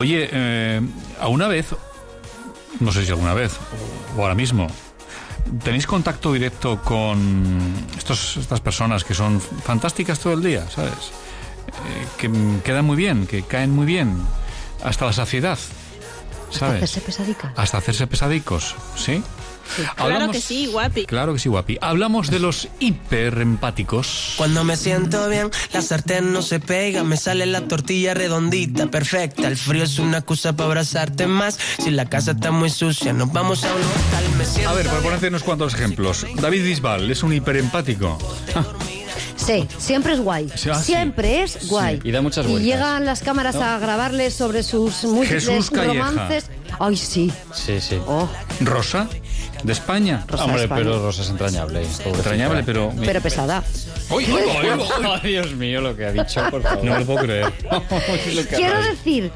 Oye, ¿alguna vez, no sé si alguna vez, o ahora mismo, tenéis contacto directo con estas personas que son fantásticas todo el día, ¿sabes? Que quedan muy bien, que caen muy bien, hasta la saciedad, ¿sabes? Hasta hacerse pesadica. Hasta hacerse pesadicos, ¿sí? Sí. Claro que sí, guapi. Claro que sí, guapi. Hablamos de los hiperempáticos. Cuando me siento bien, la sartén no se pega, me sale la tortilla redondita, perfecta. El frío es una excusa para abrazarte más. Si la casa está muy sucia, nos vamos a un hotel. Me siento A ver, por bien. ponerte unos cuantos ejemplos. David Bisbal es un hiperempático. Sí, siempre es guay. Sí, sí. Siempre es guay. Sí, y da muchas vueltas. llegan las cámaras a grabarle sobre sus múltiples Jesús Calleja. romances. Ay, sí. Sí, sí. Oh, Rosa, de España. Rosa Hombre, España. pero Rosa es entrañable. pobrecita. Entrañable, pero... Pero pesada. ¡Uy, uy, uy, uy! Oh, Dios mío, lo que ha dicho, por favor. No me lo puedo creer. Quiero decir,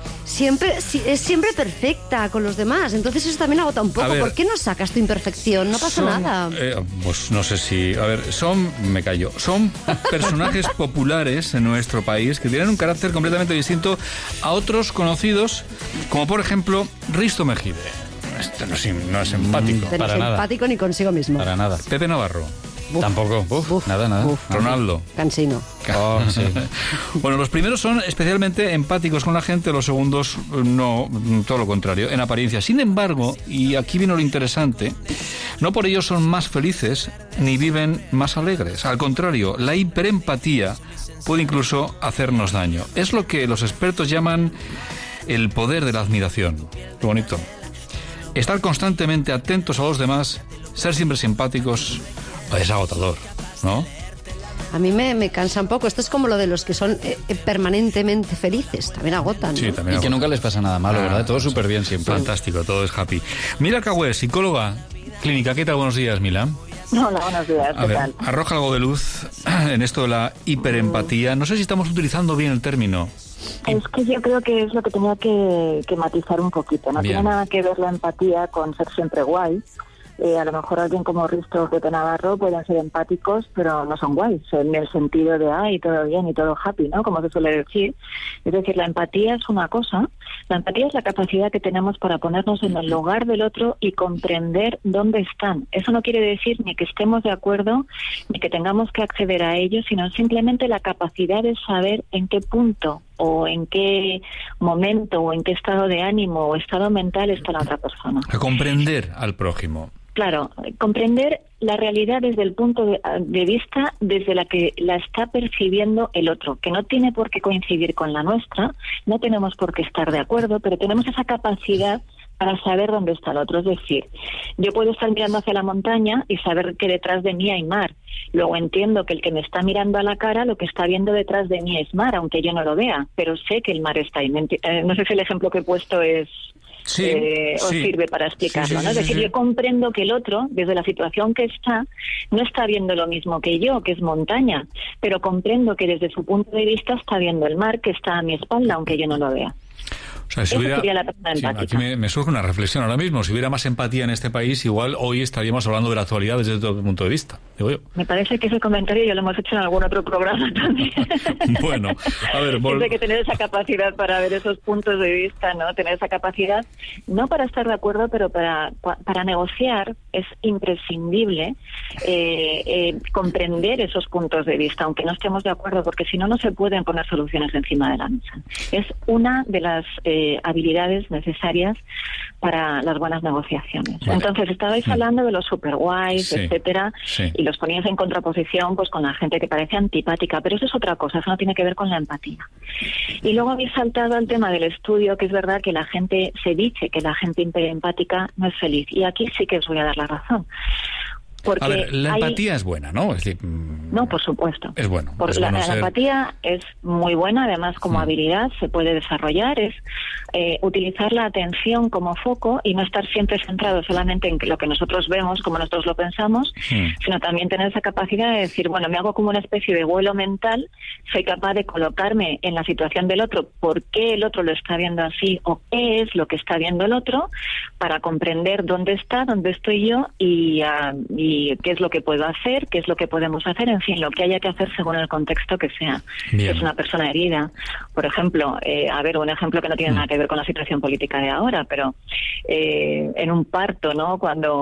es siempre perfecta con los demás. Entonces eso también agota un A poco. ver, ¿Por qué no sacas tu imperfección? No pasa Son, nada. pues no sé si... A ver, me callo. Son personajes populares en nuestro país que tienen un carácter completamente distinto a otros conocidos, como por ejemplo Risto Mejide. Este no es empático. No para es nada. empático ni consigo mismo. Para nada. Pepe Navarro. Buf. Tampoco. Buf. Nada. Buf. Ronaldo. Cansino. Oh, sí. Bueno, los primeros son especialmente empáticos con la gente, los segundos no, todo lo contrario, en apariencia. Sin embargo, y aquí viene lo interesante, no por ello son más felices ni viven más alegres. Al contrario, la hiperempatía puede incluso hacernos daño. Es lo que los expertos llaman el poder de la admiración. Qué bonito. Estar constantemente atentos a los demás, ser siempre simpáticos, es agotador, ¿no? A mí me cansa un poco. Esto es como lo de los que son permanentemente felices. También agotan, Sí, ¿no? también Y que nunca les pasa nada malo, ¿verdad? Todo súper bien siempre. Fantástico, todo es happy. Mila Cagüe, psicóloga clínica. ¿Qué tal? Buenos días, Mila. Hola, buenos días, A ¿qué ver, tal? arroja algo de luz en esto de la hiperempatía. No sé si estamos utilizando bien el término. Es que yo creo que es lo que tenía que matizar un poquito. No Bien. tiene nada que ver la empatía con ser siempre guay. A lo mejor alguien como Risto o Pepe Navarro pueden ser empáticos, pero no son guays, en el sentido de, ay, todo bien y todo happy, ¿no? Como se suele decir. Es decir, la empatía es una cosa. La empatía es la capacidad que tenemos para ponernos en el lugar del otro y comprender dónde están. Eso no quiere decir ni que estemos de acuerdo, ni que tengamos que acceder a ellos, sino simplemente la capacidad de saber en qué punto o en qué momento o en qué estado de ánimo o estado mental está la otra persona. A comprender al prójimo. Claro, comprender la realidad desde el punto de vista desde la que la está percibiendo el otro, que no tiene por qué coincidir con la nuestra, no tenemos por qué estar de acuerdo, pero tenemos esa capacidad para saber dónde está el otro. Es decir, yo puedo estar mirando hacia la montaña y saber que detrás de mí hay mar. Luego entiendo que el que me está mirando a la cara, lo que está viendo detrás de mí es mar, aunque yo no lo vea, pero sé que el mar está ahí. No sé si el ejemplo que he puesto os sirve para explicarlo, ¿no? Es decir, yo comprendo que el otro, desde la situación que está, no está viendo lo mismo que yo, que es montaña, pero comprendo que desde su punto de vista está viendo el mar que está a mi espalda, aunque yo no lo vea. O sea, si Esa hubiera, sería la persona sí, empática. aquí me surge una reflexión ahora mismo. Si hubiera más empatía en este país, igual hoy estaríamos hablando de la actualidad desde todo punto de vista, digo yo. Me parece que ese comentario ya lo hemos hecho en algún otro programa también. Bueno, a ver, Hay que tener esa capacidad para ver esos puntos de vista, ¿no? Tener esa capacidad, no para estar de acuerdo, pero para negociar es imprescindible comprender esos puntos de vista, aunque no estemos de acuerdo, porque si no, no se pueden poner soluciones encima de la mesa. Es una de las habilidades necesarias para las buenas negociaciones. Vale. Entonces, estabais hablando de los super guays, Sí. etcétera, Sí. y los poníais en contraposición pues con la gente que parece antipática, pero eso es otra cosa, eso no tiene que ver con la empatía. Y luego habéis saltado al tema del estudio, que es verdad que la gente, se dice que la gente hiperempática no es feliz, y aquí sí que os voy a dar la razón. Porque a ver, la empatía es buena, ¿no? Es decir, no, por supuesto. es bueno. Porque Es bueno la ser- empatía es muy buena, además como habilidad se puede desarrollar, es utilizar la atención como foco y no estar siempre centrado solamente en lo que nosotros vemos, como nosotros lo pensamos, sino también tener esa capacidad de decir, bueno, me hago como una especie de vuelo mental, soy capaz de colocarme en la situación del otro, por qué el otro lo está viendo así o qué es lo que está viendo el otro, para comprender dónde está, dónde estoy yo y y qué es lo que puedo hacer, qué es lo que podemos hacer, en fin, lo que haya que hacer según el contexto que sea. Bien. Si es una persona herida, por ejemplo, un ejemplo que no tiene nada que ver con la situación política de ahora, pero en un parto, ¿no?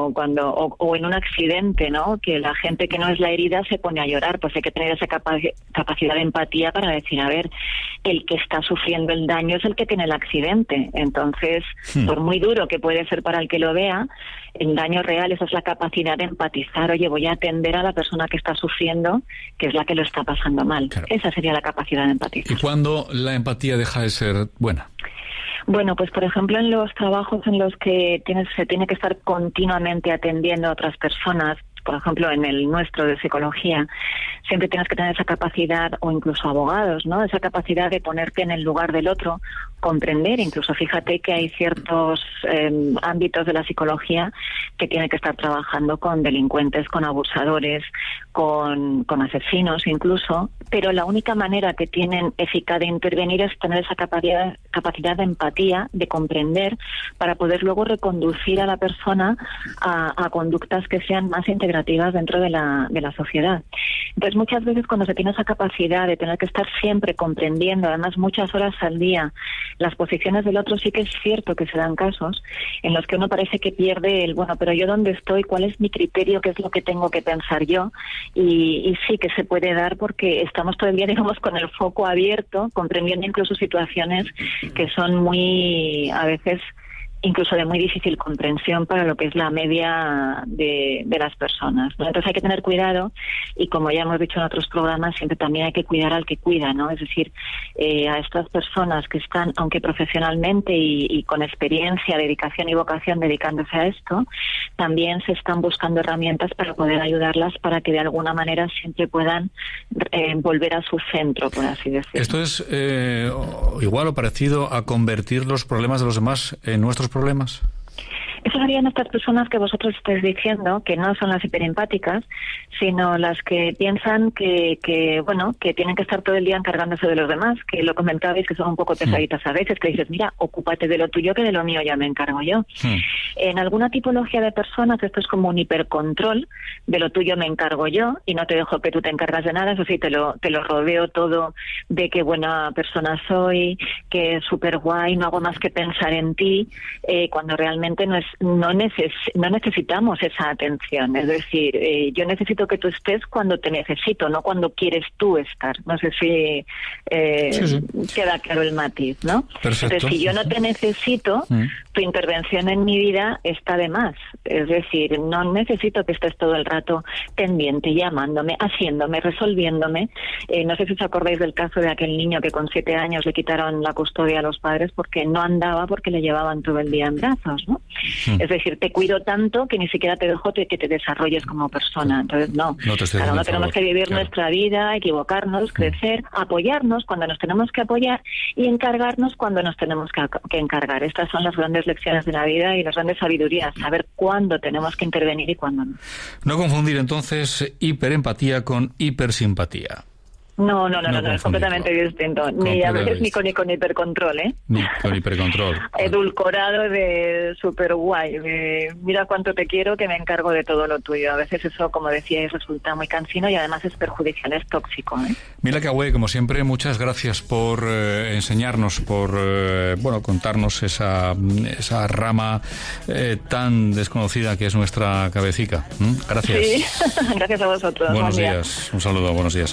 O en un accidente, ¿no? Que la gente que no es la herida se pone a llorar, pues hay que tener esa capacidad de empatía para decir, a ver, el que está sufriendo el daño es el que tiene el accidente. Entonces, por muy duro que puede ser para el que lo vea, el daño real, esa es la capacidad de empatizar. Oye, voy a atender a la persona que está sufriendo, que es la que lo está pasando mal. Claro. Esa sería la capacidad de empatizar. ¿Y cuándo la empatía deja de ser buena? Bueno, pues por ejemplo en los trabajos en los que se tiene que estar continuamente atendiendo a otras personas, por ejemplo en el nuestro de psicología, siempre tienes que tener esa capacidad, o incluso abogados, ¿no? Esa capacidad de ponerte en el lugar del otro, comprender, incluso fíjate que hay ciertos ámbitos de la psicología que tienen que estar trabajando con delincuentes, con abusadores, con asesinos incluso, pero la única manera que tienen eficaz de intervenir es tener esa capacidad de empatía, de comprender, para poder luego reconducir a la persona a conductas que sean más integrativas dentro de la sociedad. Entonces muchas veces cuando se tiene esa capacidad de tener que estar siempre comprendiendo, además muchas horas al día, las posiciones del otro, sí que es cierto que se dan casos en los que uno parece que pierde pero yo dónde estoy, cuál es mi criterio, qué es lo que tengo que pensar yo, y sí que se puede dar porque estamos todo el día, digamos, con el foco abierto, comprendiendo incluso situaciones que son muy, a veces, incluso de muy difícil comprensión para lo que es la media de las personas, ¿no? Entonces hay que tener cuidado y, como ya hemos dicho en otros programas, siempre también hay que cuidar al que cuida, ¿no? Es decir, a estas personas que están, aunque profesionalmente y con experiencia, dedicación y vocación dedicándose a esto, también se están buscando herramientas para poder ayudarlas para que de alguna manera siempre puedan volver a su centro, por así decirlo. Esto es igual o parecido a convertir los problemas de los demás en nuestros problemas. Eso serían estas personas que vosotros estáis diciendo, que no son las hiperempáticas, sino las que piensan que tienen que estar todo el día encargándose de los demás, que lo comentabais, que son un poco pesaditas a veces, que dices, mira, ocúpate de lo tuyo, que de lo mío ya me encargo yo. En alguna tipología de personas esto es como un hipercontrol, de lo tuyo me encargo yo y no te dejo que tú te encargas de nada, eso sí, te lo rodeo todo de qué buena persona soy, que es súper guay, no hago más que pensar en ti, cuando realmente no necesitamos esa atención. Es decir, yo necesito que tú estés cuando te necesito, no cuando quieres tú estar. No sé si queda claro el matiz, ¿no? Perfecto. Entonces, si yo no te necesito, tu intervención en mi vida está de más. Es decir, no necesito que estés todo el rato pendiente, llamándome, haciéndome, resolviéndome. No sé si os acordáis del caso de aquel niño que con 7 años le quitaron la custodia a los padres porque no andaba, porque le llevaban todo el día en brazos, ¿no? Es decir, te cuido tanto que ni siquiera te dejo que te desarrolles como persona. Entonces, cada uno tenemos que vivir nuestra vida, equivocarnos, crecer, apoyarnos cuando nos tenemos que apoyar y encargarnos cuando nos tenemos que encargar. Estas son las grandes lecciones de la vida y las grandes sabidurías, saber cuándo tenemos que intervenir y cuándo no. No confundir entonces hiperempatía con hipersimpatía. No, es completamente distinto. Ni a veces ni con hipercontrol, ¿eh? Ni con hipercontrol. Edulcorado de súper guay, mira cuánto te quiero, que me encargo de todo lo tuyo. A veces eso, como decíais, resulta muy cansino y además es perjudicial, es tóxico, ¿eh? Mila Caué, como siempre, muchas gracias por enseñarnos, por contarnos esa rama tan desconocida que es nuestra cabecica. Gracias. Sí, gracias a vosotros. Buenos días. Un saludo, buenos días.